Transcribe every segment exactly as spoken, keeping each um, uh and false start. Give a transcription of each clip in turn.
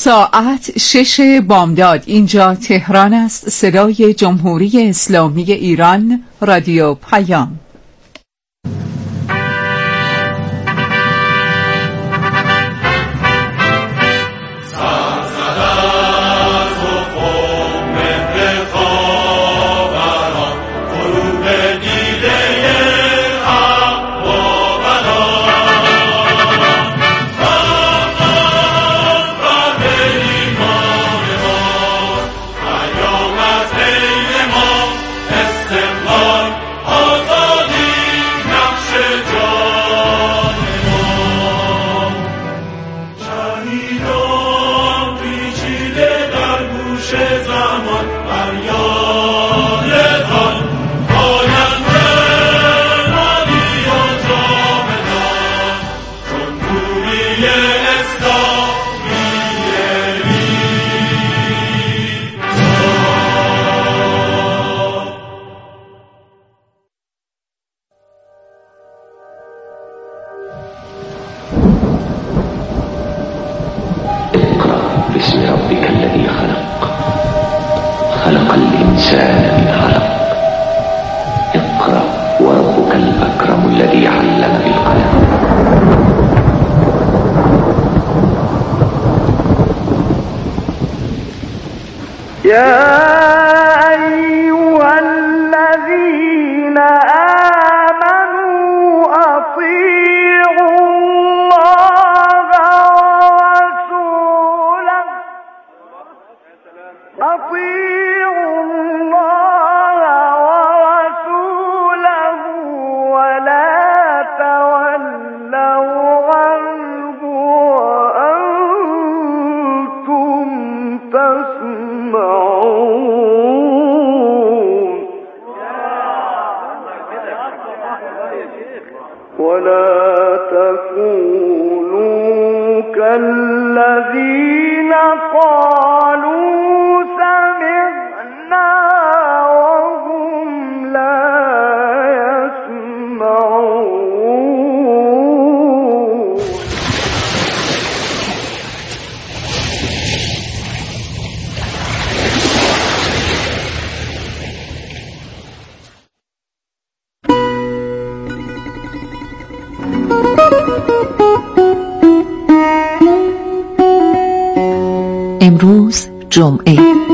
ساعت شش بامداد. اینجا تهران است. صدای جمهوری اسلامی ایران، رادیو پیام. باسم ربك الذي خلق خلق الإنسان من علق اقرأ وربك الأكرم الذي علم بالقلم. يا أيها الذين آمنوا أطيعوا الله ورسوله أطيعوا الله ورسوله ولا تولوا عنه وأنتم تسمعون ولا تكونوا كالذين قالوا سمعنا وهم لا يسمعون. امروز جمعه،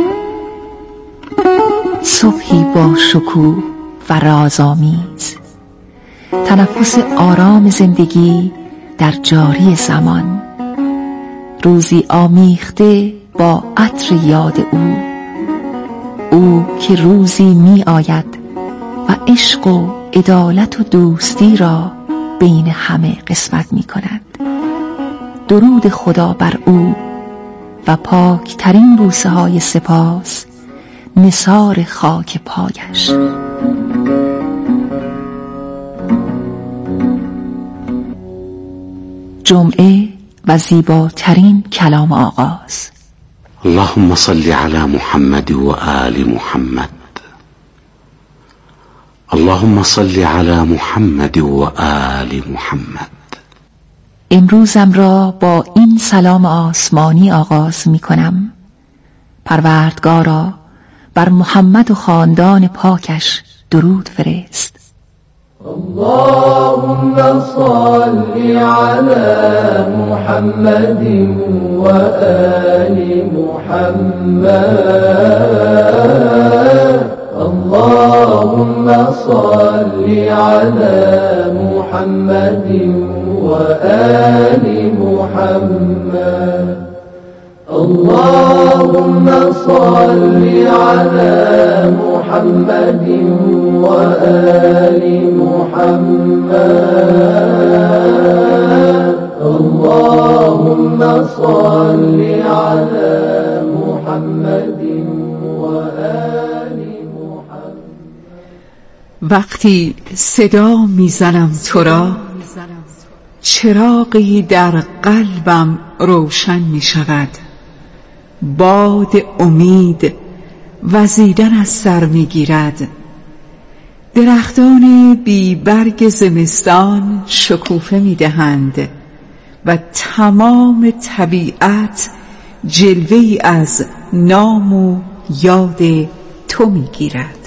صبحی با شکوه و رازآمیز، تنفس آرام زندگی در جاری زمان، روزی آمیخته با عطر یاد او، او که روزی می آید و عشق و عدالت و دوستی را بین همه قسمت می کند. درود خدا بر او و پاکترین بوسه های سپاس نثار خاک پایش. جمعه و زیباترین کلام آغاز. اللهم صل على محمد و آل محمد. اللهم صل على محمد و آل محمد. امروزم را با این سلام آسمانی آغاز می کنم: پروردگارا بر محمد و خاندان پاکش درود فرست. اللهم صل على محمد و آل محمد. اللهم صل على محمد و آل محمد. اللهم صل على محمد و آل محمد. اللهم صل على محمد و آل محمد. وقتی صدا میزنم تو را، چراغی در قلبم روشن می شود. باد امید وزیدن از سر می گیرد. درختان بی برگ زمستان شکوفه می دهند و تمام طبیعت جلوه‌ای از نام و یاد تو میگیرد.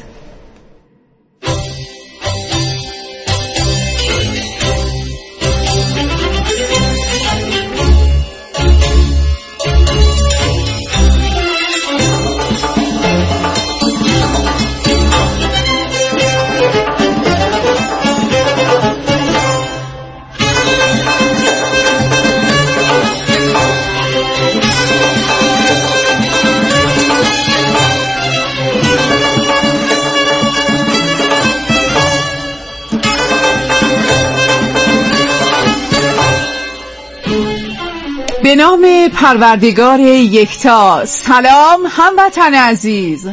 به نام پروردگار یکتا. سلام هموطن عزیز.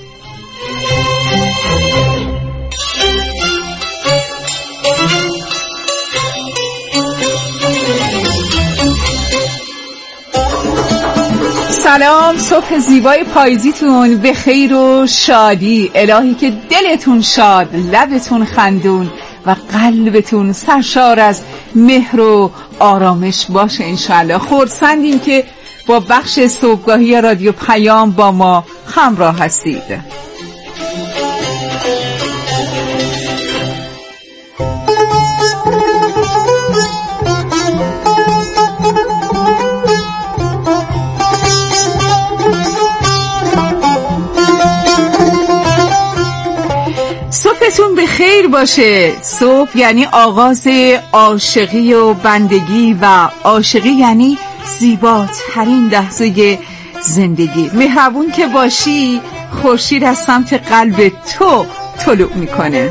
سلام، صبح زیبای پاییزیتون به خیر و شادی. الهی که دلتون شاد، لبتون خندون و قلبتون سرشار از مهر و آرامش باشه انشالله. خرسندیم که با بخش صبحگاهی رادیو پیام با ما همراه هستید. صبحتون به خیر باشه. صبح یعنی آغاز عاشقی و بندگی و عاشقی یعنی زیباترین لحظه زندگی. مهربون که باشی، خورشید از سمت قلب تو طلوع میکنه.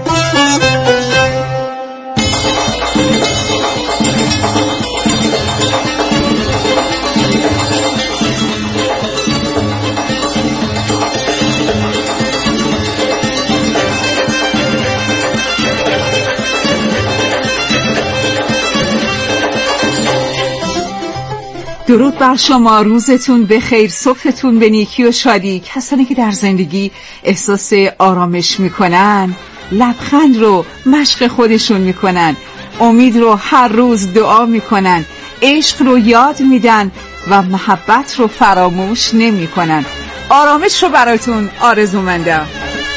درود بر شما، روزتون بخیر، صبحتون به نیکی و شادی. کسانی که در زندگی احساس آرامش میکنن لبخند رو مشق خودشون میکنن، امید رو هر روز دعا میکنن، عشق رو یاد میدن و محبت رو فراموش نمیکنن. آرامش رو براتون آرزومندم.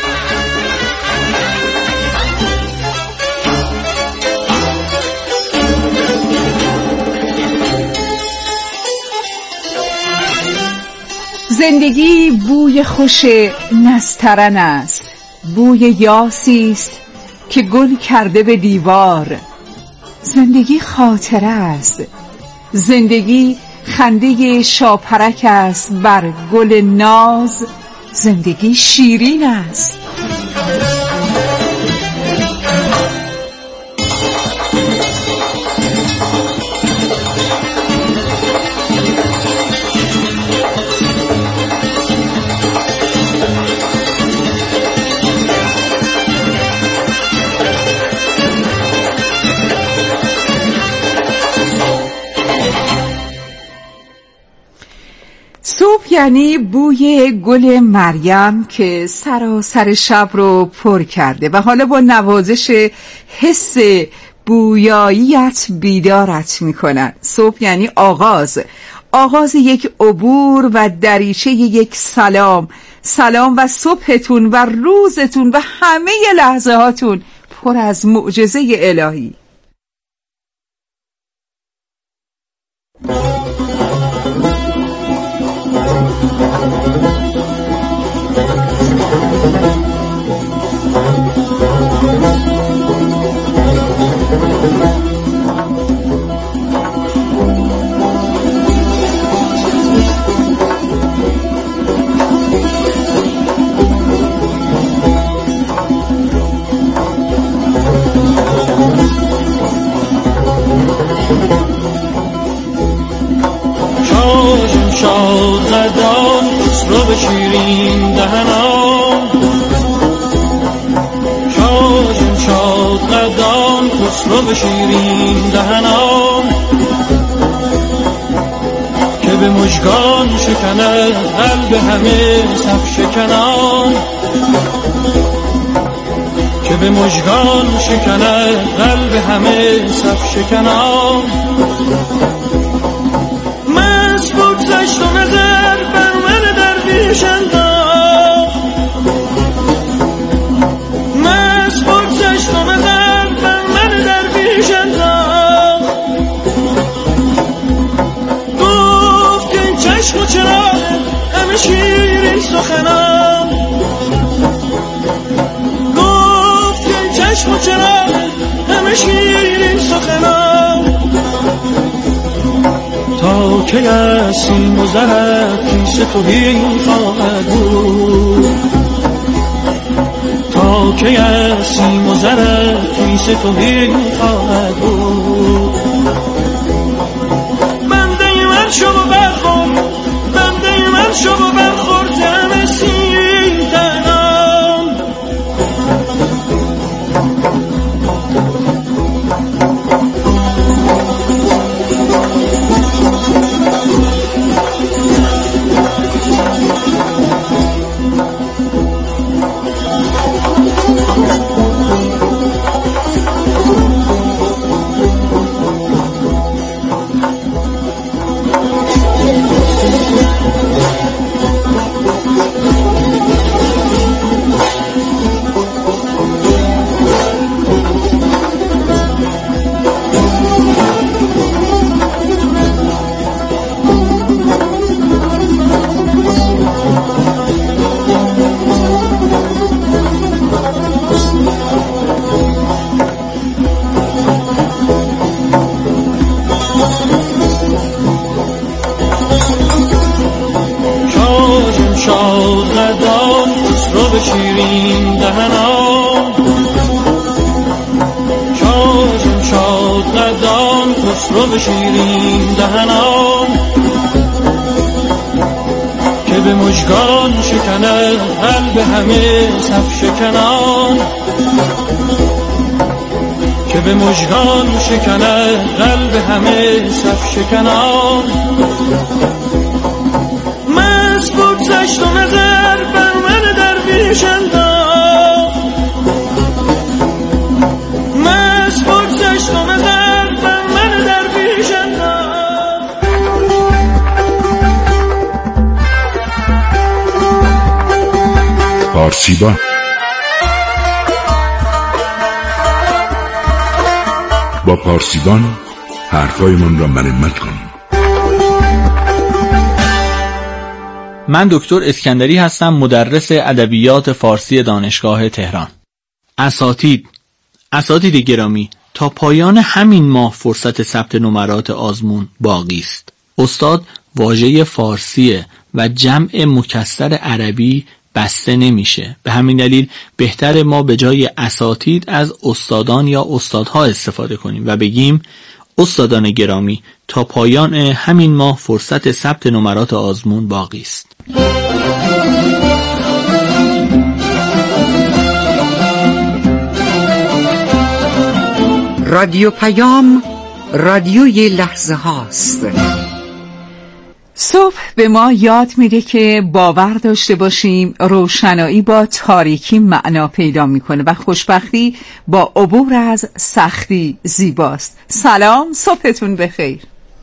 زندگی بوی خوش نسترن است، بوی یاسی است که گل کرده به دیوار. زندگی خاطره است، زندگی خنده شاپرک است بر گل ناز. زندگی شیرین است. صبح یعنی بوی گل مریم که سراسر شب رو پر کرده و حالا با نوازش حس بویاییت بیدارت میکنن. صبح یعنی آغاز، آغاز یک عبور و دریچه یک سلام. سلام و صبحتون و روزتون و همه لحظه هاتون پر از معجزه الهی. شاد قدان خسرو به شیرین دهنان، شاد شاد قدان خسرو به شیرین دهنان، که به مژگان شکند قلب همه صف شکنان، که به مژگان شکند قلب همه صف شکنان. مست بگذشت و نظر درویش انداخت مست بگذشت و مدر بر من درویش انداخت گفت که این چشم و چراغ همه شیرین سخنان گفت که این چشم و چراغ همه شیرین سخنان تا که از سیم و زرت پیش توهین خواهد بود تا که از سیم و زرت پیش توهین خواهد بود بنده من شو و برخور بنده من شو و برخور جمع سیم تنان شادقدان خسرو به شیرین دهنان شاجم شادقدان خسرو به شیرین دهنان که به مژگان شکنه قلب همه صف شکنان که به مژگان شکنه قلب همه صف شکنان مست بگذشت و نظر بر من درویش انداخت مست بگذشت و نظر بر من درویش انداخت پارسیبان با پارسیبان حرفایمان را مرمت کنیم. من دکتر اسکندری هستم، مدرس ادبیات فارسی دانشگاه تهران. اساتید اساتید گرامی، تا پایان همین ماه فرصت ثبت نمرات آزمون باقی است. استاد واژه فارسی و جمع مکسر عربی بسته نمیشه، به همین دلیل بهتر ما به جای اساتید از استادان یا استادها استفاده کنیم و بگیم استادان گرامی، تا پایان همین ماه فرصت ثبت نمرات آزمون باقی است. رادیو پیام، رادیوی لحظه هاست. صبح به ما یاد میده که باور داشته باشیم روشنایی با تاریکی معنا پیدا میکنه و خوشبختی با عبور از سختی زیباست. سلام، صبحتون بخیر.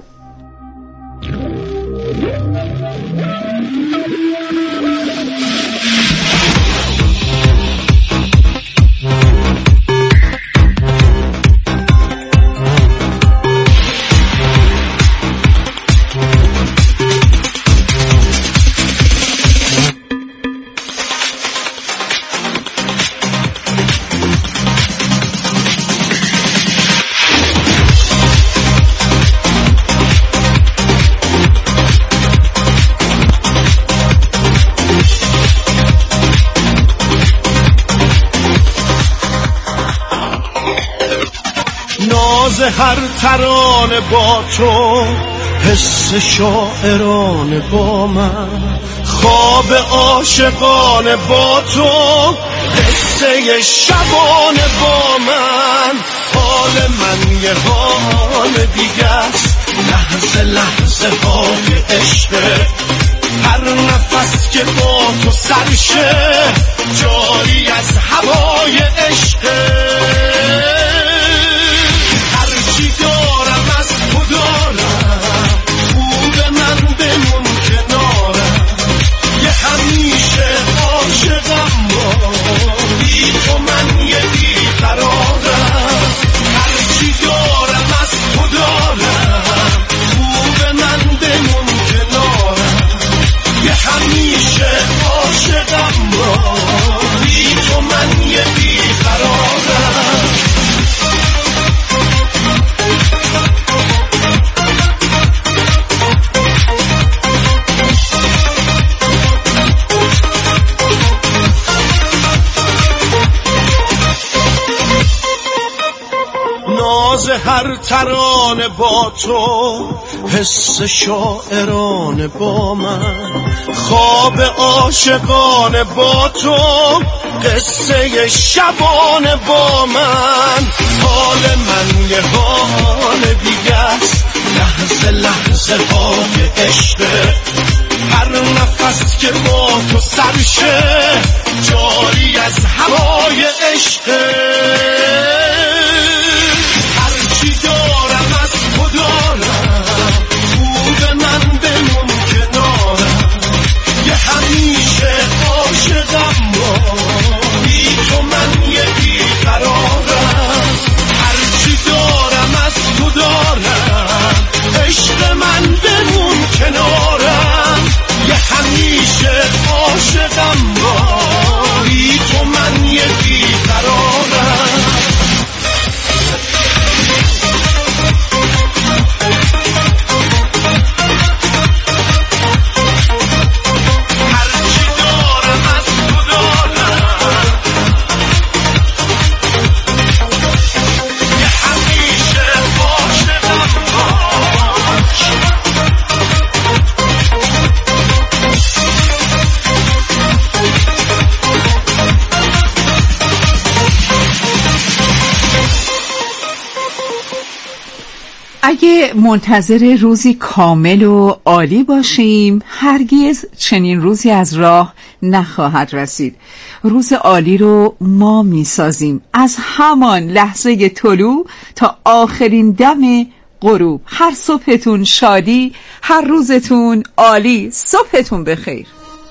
ناز هر ترانه با تو، حس شاعرانه با من، خواب عاشقانه با تو، قصه شبانه با من. حال من یه حال دیگه است، لحظه لحظه های عشقه، هر نفس که با تو سرشه جاری از هوای عشقه. هرچی دارم از تو دارم، او به من بمون کنارم، یه هم راز هر ترانه با تو، حس شاعرانه با من، خواب عاشقانه با تو، قصه شبانه با من. حال من یه حال دیگه است، لحظه لحظه های عشقه، هر نفس که با تو سرشه جاری از هوای عشقه. هرچی دارم از تو دارم، خوب من بمون کنارم، یه همیشه عاشقم با، بی تو من یه بیقرارم. هرچی دارم از تو دارم، عشق من بمون کنارم، یه همیشه عاشقم با، بی تو من یه بیقرارم. اگه منتظر روزی کامل و عالی باشیم، هرگز چنین روزی از راه نخواهد رسید. روز عالی رو ما میسازیم از همان لحظه طلوع تا آخرین دم غروب. هر صبحتون شادی، هر روزتون عالی. صبحتون بخیر.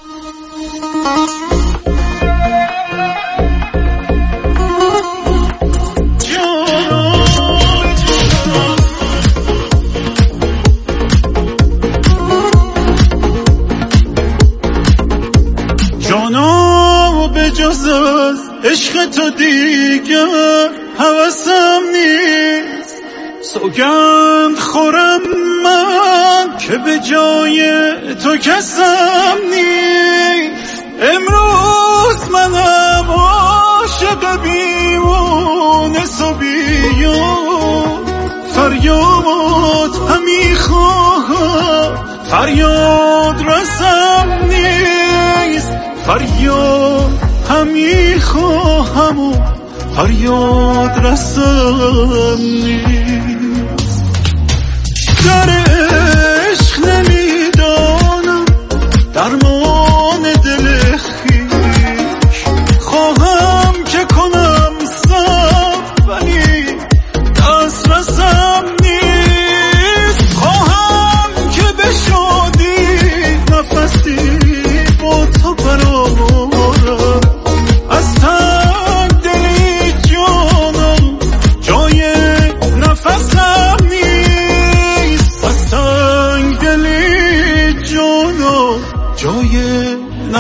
جز از عشق تو دیگر هوسم نیست، سوگند خورم من که به جای تو کسم نیست. امروز منم عاشق بیمونس و بیون، فریاد همی خواهم فریاد رسم نیست، فریاد همی خواهم و فریاد رسم نیست. در عشق نمیدانم درمان دل خویش، خواهم که کنم صبر ولی دست رسم نیست. خواهم که به شادی نفسی با تو برآورم، از تن دلی جانم جای نفسم نیست، از تن دلی جانم جای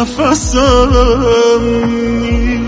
نفسم نیست.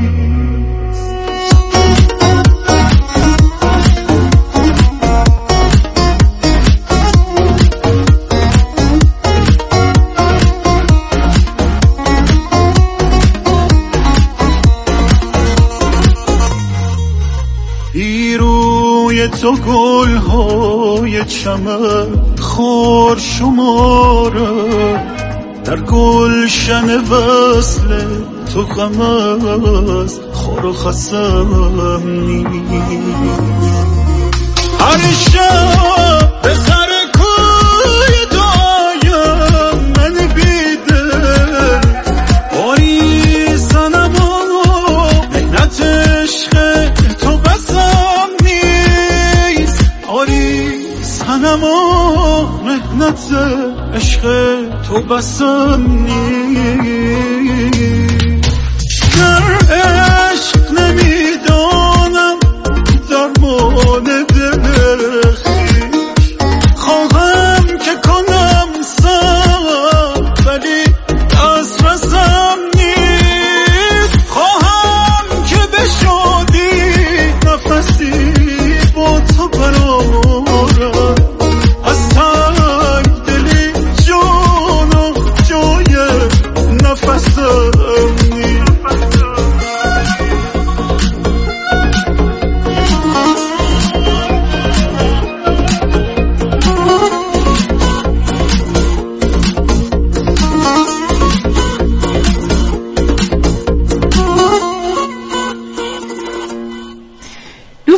تو گل های چمن خار شماره، در گلشن وصل تو غم از خار و خسم نیست. هر شب به سر کوی دایم من بیدل، باری سنم و مهنت عشق تو بسم نیست، باری سنم و مهنت عشق تو بسم نیست. در عشق نمیدانم درمان دل خویش، خواهم که کنم صبر ولی دست رسم نیست. خواهم که به شادی نفسی با تو برآورم، از تنگ دلی جانم جای نفسم نیست.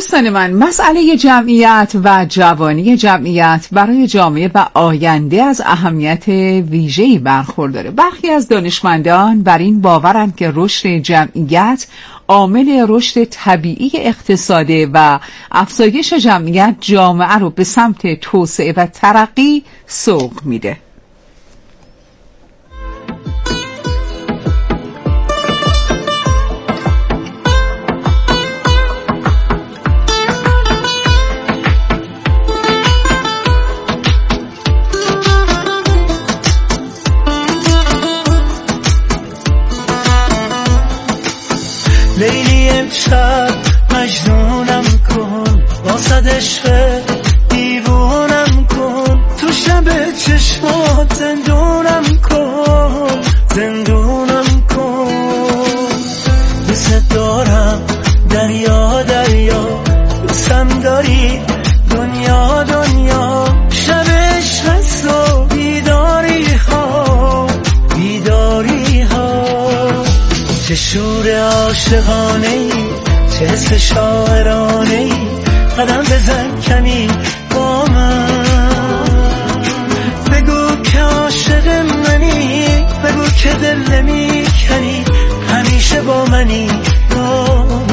دوستان من، مسئله جمعیت و جوانی جمعیت برای جامعه و آینده از اهمیت ویژه‌ای برخورداره. برخی از دانشمندان بر این باورند که رشد جمعیت عامل رشد طبیعی اقتصاده و افزایش جمعیت جامعه رو به سمت توسعه و ترقی سوق میده. لیلی امشب مجنونم کن، واسد عشق دیوونم کن، تو شب چشمات زندونم کن، زندونم کن. دوست دارم دریا دریا، دوستم داری دنیا دنیا، شب عشق هست و بیداری ها بیداری ها. چه شور عاشقانه ای، چه حس شاعرانه ای، قدم بزن کمی با من، بگو که عاشق منی، بگو که دل نمی کنی، همیشه با منی با من.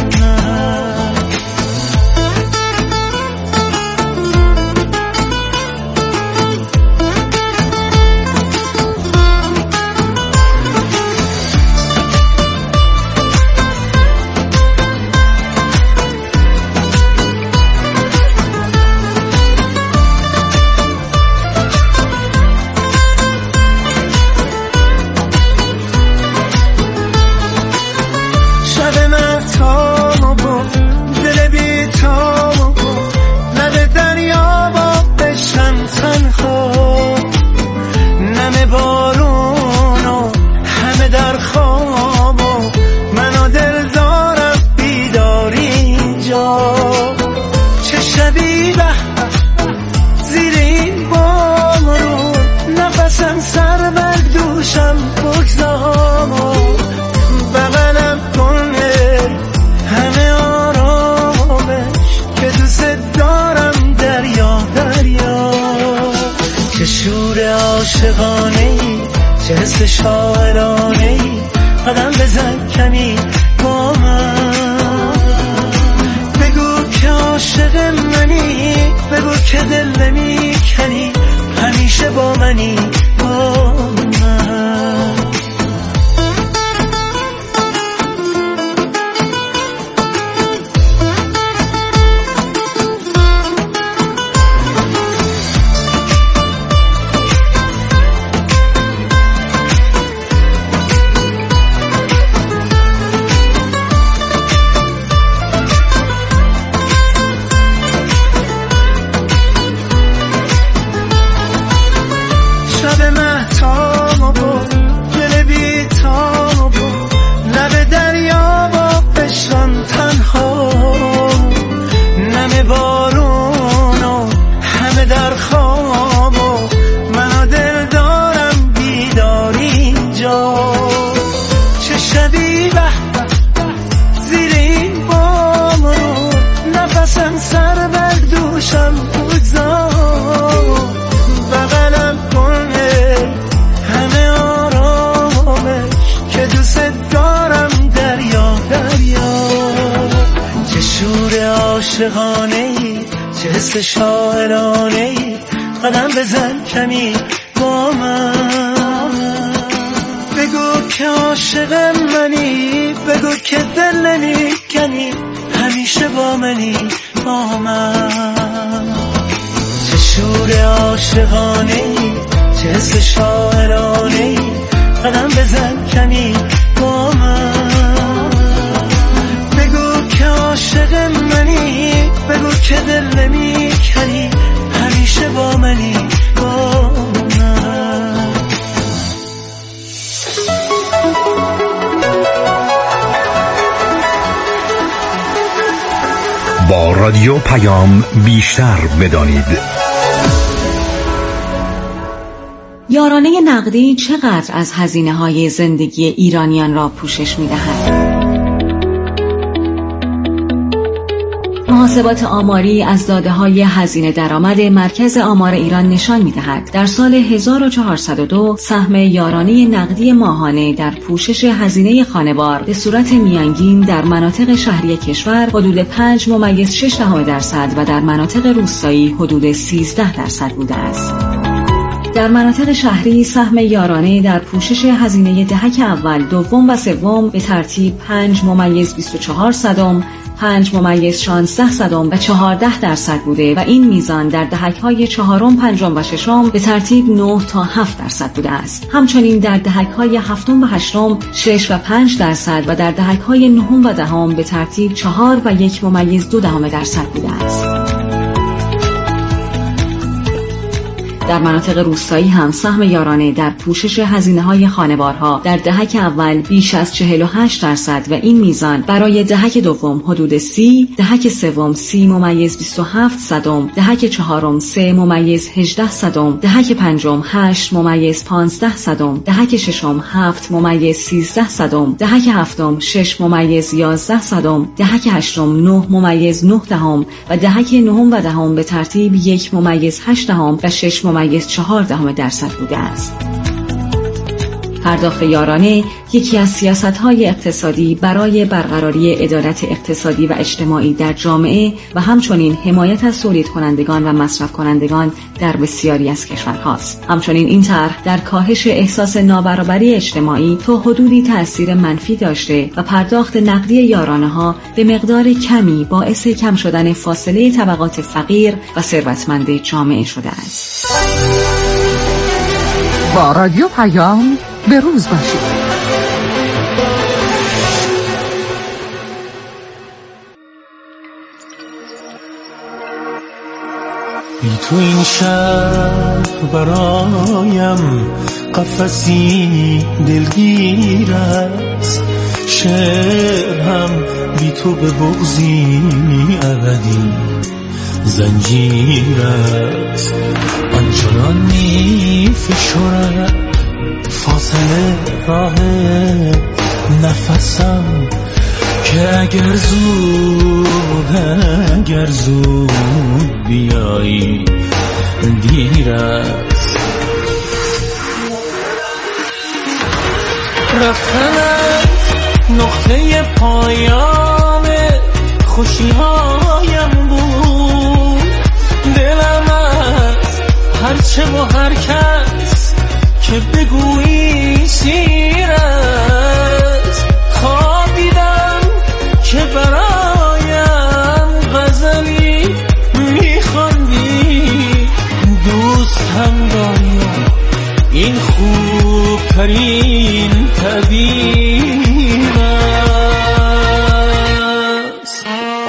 چه حس شاعرانه ای، قدم بزن کمی با من، بگو که عاشق منی، بگو که دل نمی کنی، همیشه با منی با من. چه حس شاعرانه ای، قدم بزن کمی با من، بگو که عاشق منی، بگو که دل نمی کنی، همیشه با منی با من. چه شور عاشقانه ای، چه حس شاعرانه ای، قدم بزن کمی با من، بگو که عاشق منی، بگو که دل نمی کنی، همیشه با منی با من. با رادیو پیام بیشتر بدانید. یارانه نقدی چقدر از هزینه‌های زندگی ایرانیان را پوشش می‌دهد؟ محاسبات آماری از داده‌های هزینه درآمد مرکز آمار ایران نشان می‌دهد در سال هزار و چهارصد و دو سهم یارانه نقدی ماهانه در پوشش هزینه خانوار به صورت میانگین در مناطق شهری کشور حدود پنج ممیز شش دهم درصد و در مناطق روستایی حدود سیزده درصد بوده است. در مناطق شهری سهم یارانه در پوشش هزینه دهک اول، دوم و سوم به ترتیب پنج ممیز بیست و چهار صدم، پنج ممیز شانزده صدم و چهارده درصد بوده و این میزان در دهک‌های چهارم، پنجم و ششم به ترتیب نه تا هفت درصد بوده است. همچنین در دهک‌های هفتم و هشتم شش و پنج درصد و در دهک‌های نهم و دهم به ترتیب چهار و یک ممیز دو دهم درصد بوده است. در مناطق روستایی هم سهم یارانه در پوشش هزینه‌های خانوارها در دهک اول بیش از چهل و هشت درصد و این میزان برای دهک دوم حدود سی، دهک سوم سی ممیز بیست و هفت صدم، دهک چهارم سه ممیز هجده صدم، دهک پنجم هشت ممیز پانزده صدم، دهک ششم هفت ممیز سیزده صدم، دهک هفتم شش ممیز یازده صدم، دهک هشتم نه ممیز نه دهم و دهک نهم و دهم به ترتیب یک ممیز هشت دهم و شش ممیز چهار دهم درصد بوده است. پرداخت یارانه یکی از سیاست‌های اقتصادی برای برقراری عدالت اقتصادی و اجتماعی در جامعه و همچنین حمایت از تولید کنندگان و مصرف کنندگان در بسیاری از کشورهاست. همچنین این طرح در کاهش احساس نابرابری اجتماعی تا حدودی تأثیر منفی داشته و پرداخت نقدی یارانه‌ها به مقدار کمی باعث کم شدن فاصله طبقات فقیر و ثروتمند جامعه شده است. با رادیو پیام به روز باشید. بی تو این شهر برایم قفسی دلگیر است، شعر هم بی تو به بغضی ابدی زنجیر است. آنچنان می فشرد فاصله راه نفسم که اگر زود اگر زود بیایی دیر است. رفتن نقطه پایان خوشیهایم بود، دلم از هرچه و هر کس که بگویی سیر است. خواب دیدم که برایم غزلی میخواندی، دوست هم داری، این خوب ترین تعبیر است.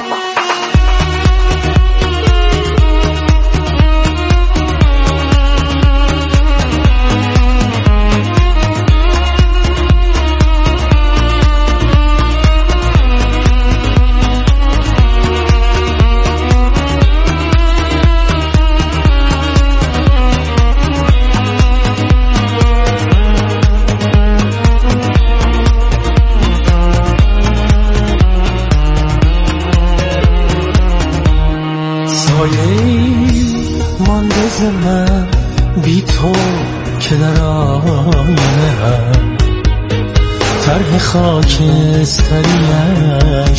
من بی تو که در آینه هم طرح خاکستریش